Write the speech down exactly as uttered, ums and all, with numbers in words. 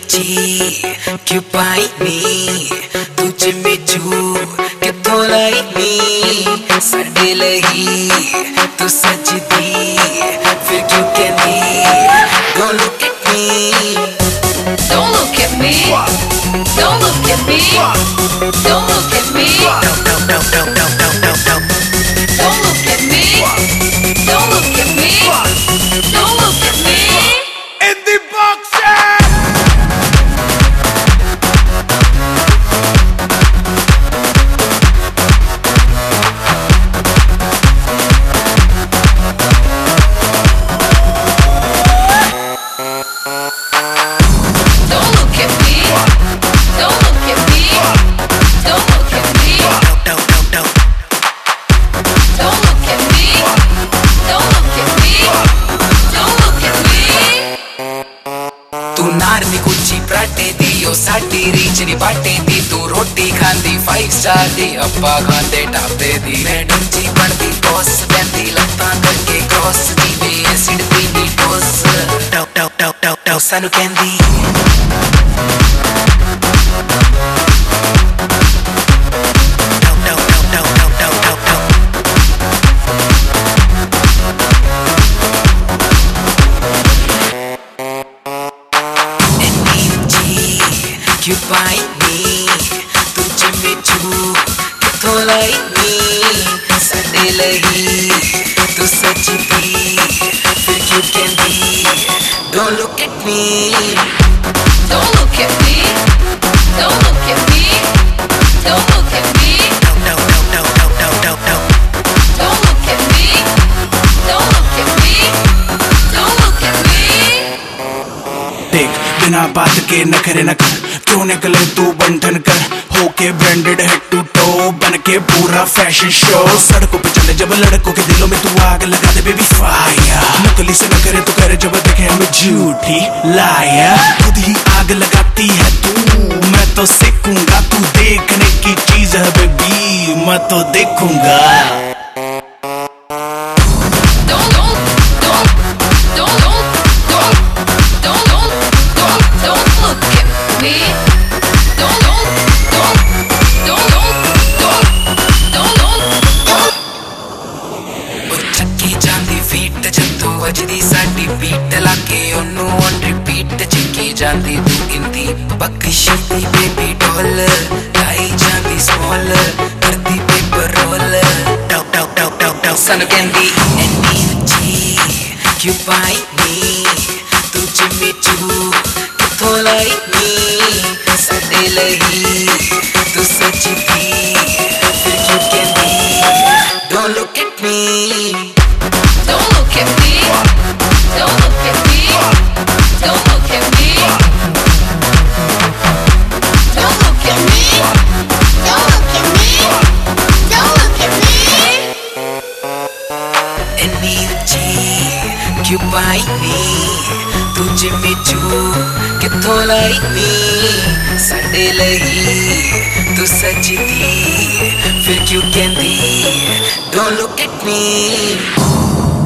नीची क्यों पाई नी तुझ में चू किथों लाई नी साडे लही तू सजदी फिर क्यों कहनी Don't look at me Don't look at me Don't look at me Don't look at me Don't, don't, don't, don't, don't, don't, don't, don't Don't look at me Don't look at me Don't look at me In the box. Don't look at me Don't look at me Don't look at me Don't, don't, don't, don't Don't look at me Don't look at me Don't look at me तू नार नी कुची पराठे दी ओ साडी reach नी बाटे दी तू रोटी खांदी five star दी अब्बा खांदे ढाबे दी मैं डुंजी बनदी बॉस बैंदी लत्तां करके क्रॉस दी वे एसिड दी नी टोस top top top top top सानू कहंदी top top top top top top top क्यों पाई नी तुझ में चू किथों लाई नी साडे लही तू सजदी फिर क्यों कहंदी Don't look at me Don't look at me Don't look at me Don't look at me Don't, don't, don't, don't, don't, don't, don't Don't look at me Don't look at me Don't look at me देख बिना बात के नखरे न कर क्यों निकले तू बंधन कर होके ब्रांडेड हेड टू टो बन के पूरा फैशन शो सड़कों पे चले जब लड़कों के दिलों में तू आग लगा दे बेबी फायर नकली से न करे तो करे जब देखे हमें झूठी लाया खुद ही आग लगाती है तू मैं तो सेकूंगा तू देखने की चीज है बेबी मैं तो देखूंगा Don't don't don't don't don't don't don't don't don't look at me Don't don't don't don't don't don't don't don't ਉਹ ਚੱਕੀ ਜਾਂਦੀ ਫੀਟ ਜਦੋਂ ਵੱਜਦੀ ਸਾਡੀ ਬੀਟ ਲਾ ਕੇ ਉਹਨੂੰ ਔਨ ਰਿਪੀਟ ਚੱਕੀ ਜਾਂਦੀ ਤੂੰ ਇੰਦੀ ਬਖਸ਼ੀ ਦੀ ਬੇਬੀ ਡੋਲ ਲਾਈ ਜਾਂਦੀ ਸਮੋਲ ਕਰਦੀ paper roll talk talk talk talk talk ਸਾਨੂੰ ਕਹਿੰਦੀ ਐਨੀ ਉੱਚੀ ਕਿਉਂ ਪਾਈ ਨੀ ਤੁਝ ਵਿੱਚ ਕਿਥੋਂ ਲਾਈ ਨੀ ਸਾਡੇ ਲਈ ਤੂੰ ਸੱਚੀ ਫਿਰ ਕਿਉਂ ਕਹਿੰਦੀ Don't look at me Don't look at me Don't look at me Don't look at me Don't look at me Don't look at me Don't look at me ਐਨੀ ਉੱਚੀ ਕਿਉਂ ਪਾਈ ਨੀ ਤੁਝ ਵਿੱਚੋਂ ਕਿੱਥੋਂ ਲਾਈ ਨੀ ਸਾਡੇ ਲਈ ਤੂੰ ਸੱਜਦੀ ਫਿਰ ਕਿਉਂ ਕਹਿੰਦੀ Don't look at me